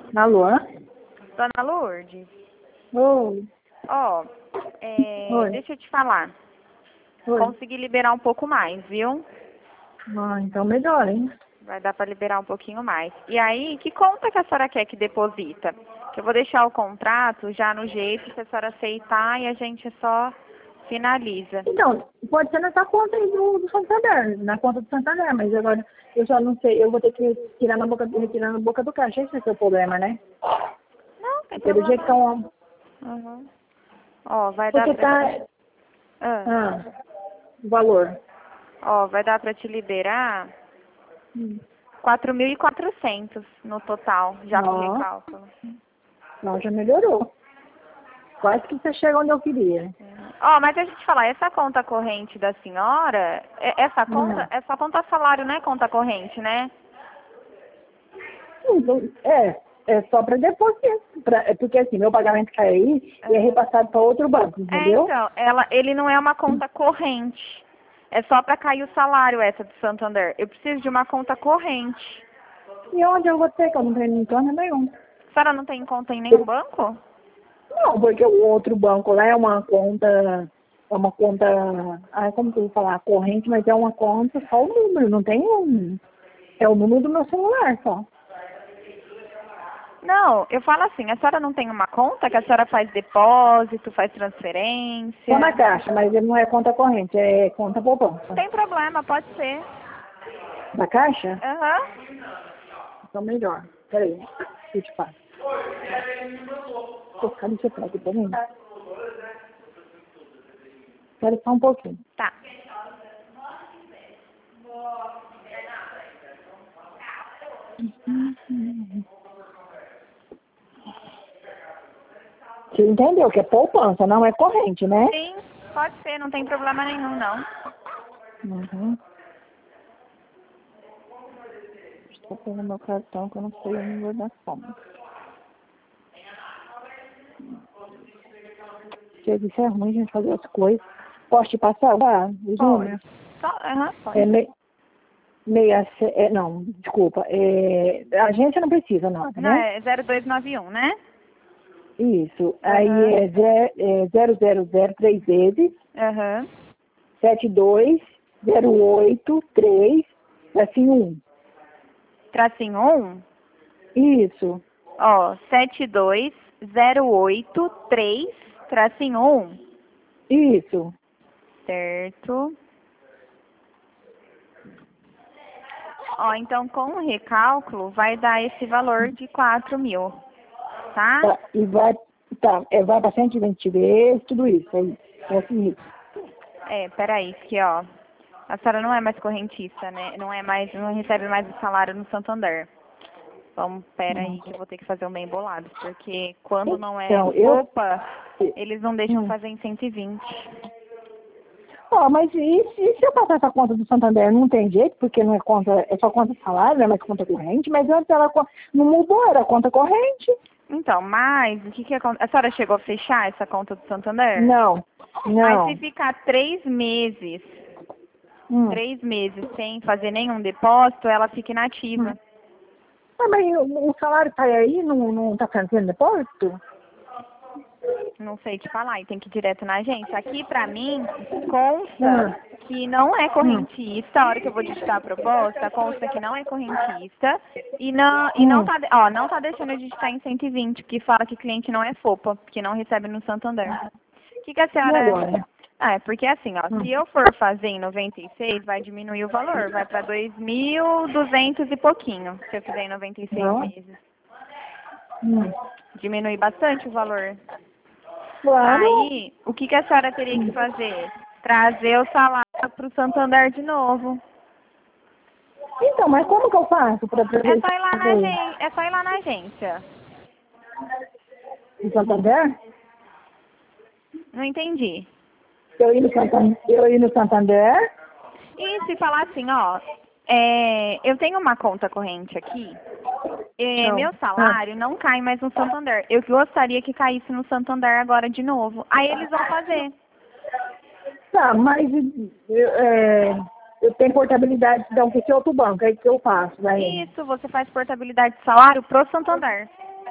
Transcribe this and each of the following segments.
Alô? Dona Lourdes, Oi. ó, Oi. deixa eu te falar. Oi. Consegui liberar um pouco mais, viu? Ah, então melhor, hein? Vai dar para liberar um pouquinho mais. E aí, que conta que a senhora quer que deposita? Que eu vou deixar o contrato já no jeito, se a senhora aceitar, e a gente só finaliza. Então, pode ser nessa conta aí do Santander, na conta do Santander, mas agora eu já não sei, eu vou ter que retirar na boca do caixa, esse é o seu problema, né? Não, tem Pelo jeito que é problema. um... Uhum. Ó, vai dar Porque pra tá... te... o valor. Ó, vai dar pra te liberar Hum. 4.400 no total, já com Ó, recálculo. não, já melhorou. Quase que você chega onde eu queria. Ó, mas deixa eu te falar, essa conta corrente da senhora, essa conta salário não é conta corrente, né? É só para depósito. É porque assim, meu pagamento cai aí e é repassado para outro banco, entendeu? Então, ele não é uma conta corrente. É só para cair o salário essa do Santander. Eu preciso de uma conta corrente. E onde eu vou ter, que eu não tenho nem conta nenhum. A senhora não tem conta em nenhum banco? Não, porque o outro banco lá é uma conta, como que eu vou falar, corrente, mas é uma conta, só o número, não tem é o número do meu celular só. Não, eu falo assim, a senhora não tem uma conta que a senhora faz depósito, faz transferência? Só na caixa, mas ele não é conta corrente, é conta poupança. Não tem problema, pode ser. Da caixa? Aham. Então melhor. Peraí, eu te passo. Pô, cadê você pega, tá vendo? Espera só um pouquinho. Tá. Você entendeu que é poupança, não é corrente, né? Sim, pode ser, não tem problema nenhum, não. Uhum. Estou pegando meu cartão que eu não sei o número da conta. Isso é ruim, a gente fazer as coisas. Posso te passar os números? Pode. É não, desculpa. A agência não precisa nada, Não, né? é 0291, né? Isso. Aham. Aí é 0003 vezes, Aham. 72083, assim, 1. Tracinho 1, Isso, ó, 72083, tracinho 1. isso. Certo. Ó, então com o recálculo vai dar esse valor de 4.000, tá? Tá, e vai para 120 vezes, tudo isso. É assim, isso. Peraí, que ó, a senhora não é mais correntista, né? Não recebe mais o salário no Santander. Vamos, peraí, que eu vou ter que fazer um bem bolado, porque quando não é Então, roupa, eles não deixam fazer em 120. Mas e se eu passar essa conta do Santander? Não tem jeito, porque não é conta, é só conta salário, não é mais conta corrente, mas antes ela não mudou, era conta corrente. Então, mas o que acontece? A senhora chegou a fechar essa conta do Santander? Não. Mas se ficar 3 meses, Hum. 3 meses sem fazer nenhum depósito, ela fica inativa. Mas o salário cai aí, não tá fazendo depósito? Não sei te falar, e tem que ir direto na agência. Aqui, pra mim, consta que não é correntista. A hora que eu vou digitar a proposta, consta que não é correntista. E não tá deixando eu digitar em 120, que fala que cliente não é FOPA, que não recebe no Santander. O que a E senhora... agora? Porque assim, ó, se eu for fazer em 96, vai diminuir o valor, vai pra 2.200 e pouquinho, se eu fizer em 96 meses. Diminui bastante o valor. Claro. Aí, o que a senhora teria que fazer? Trazer o salário para o Santander de novo. Então, mas como que eu faço para É só ir lá na agência. É só ir lá na agência. em Santander? Não entendi. Eu ir no Santander? E se falar assim, ó, eu tenho uma conta corrente aqui, meu salário não cai mais no Santander. Eu gostaria que caísse no Santander agora de novo. Aí eles vão fazer. Tá, mas eu tenho portabilidade de um que outro banco, aí que eu faço, né? Isso, você faz portabilidade de salário pro Santander.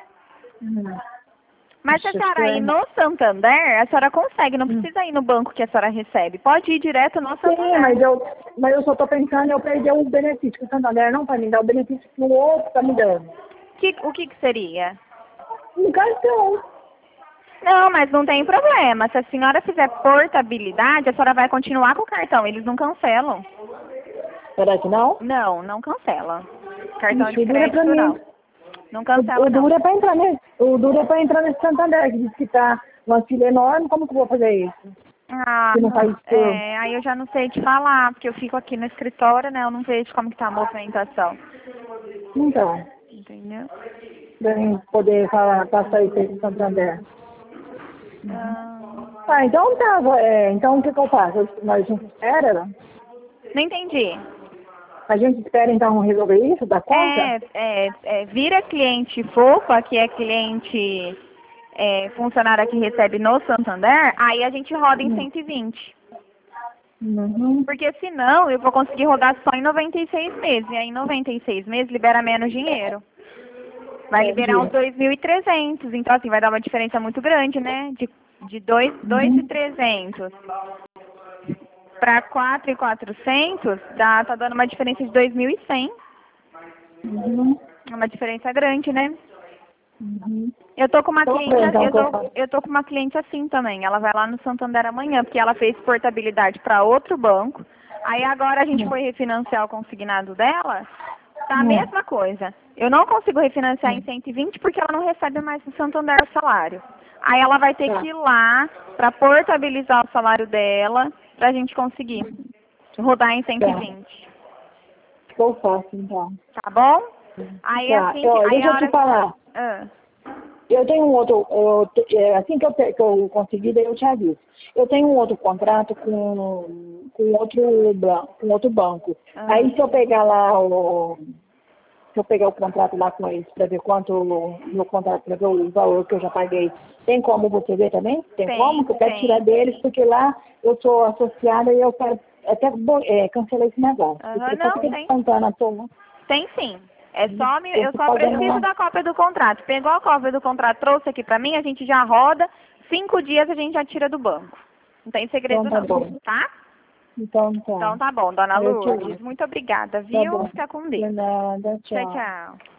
Hum. Mas se a Isso senhora ir no Santander, a senhora consegue, não precisa ir no banco que a senhora recebe. Pode ir direto no Sim, Santander. mas eu só estou pensando em eu perder o benefício, que o Santander não vai me dar o benefício que o outro está me dando. O que seria? Um cartão. Não, mas não tem problema. Se a senhora fizer portabilidade, a senhora vai continuar com o cartão. Eles não cancelam. Será que não? Não, não cancela. Cartão Isso de dura pra crédito mim. não. Não cancela O não. duro é para entrar nesse. O duro é para entrar nesse Santander, que diz que tá uma fila enorme, como que eu vou fazer isso? Ah, Que não faz tudo. aí eu já não sei te falar, porque eu fico aqui no escritório, né? Eu não vejo como que tá a movimentação. Então, Entendeu? pra mim poder falar, passar isso aí pro Santander. Ah, Ah, então tá. Então o que eu faço? A gente espera? não entendi. A gente espera então resolver isso da conta? Vira cliente FOPA, que é cliente funcionário que recebe no Santander, aí a gente roda em 120. Uhum. Porque senão eu vou conseguir rodar só em 96 meses. E aí em 96 meses libera menos dinheiro. Vai liberar uns 2.300. Então assim, vai dar uma diferença muito grande, né? De 2.300 para 4.400, tá dando uma diferença de 2.100. Uhum. É uma diferença grande, né? Uhum. Eu tô com uma Então, cliente, então, o que eu faço? eu tô com uma cliente assim também. Ela vai lá no Santander amanhã, porque ela fez portabilidade para outro banco. Aí agora a gente foi refinanciar o consignado dela, tá a mesma coisa. Eu não consigo refinanciar em 120 porque ela não recebe mais no Santander o salário. Aí ela vai ter que ir lá para portabilizar o salário dela pra gente conseguir rodar em 120. O que eu faço então? Tá bom? Aí Tá. assim que aí Deixa a eu te hora falar. Eu tenho um outro, assim que eu conseguir, daí eu te aviso. Eu tenho um outro contrato com outro banco. Aí se eu pegar lá se eu pegar o contrato lá com eles para ver quanto no contrato, para ver o valor que eu já paguei, tem como você ver também? Tem como? Que eu quero tirar deles, porque lá eu sou associada e eu quero até cancelar esse negócio. Porque eu não, tô descontando a turma. tem sim. Eu tô só pagando preciso lá. da cópia do contrato. Pegou a cópia do contrato, trouxe aqui pra mim, a gente já roda. 5 dias a gente já tira do banco. Não tem segredo Então tá não, bom. tá? Então tá. Então tá bom, dona Eu te Lourdes. ligo. Muito obrigada, Tá viu? bom. Fica com De Deus. nada, Tchau, tchau. tchau.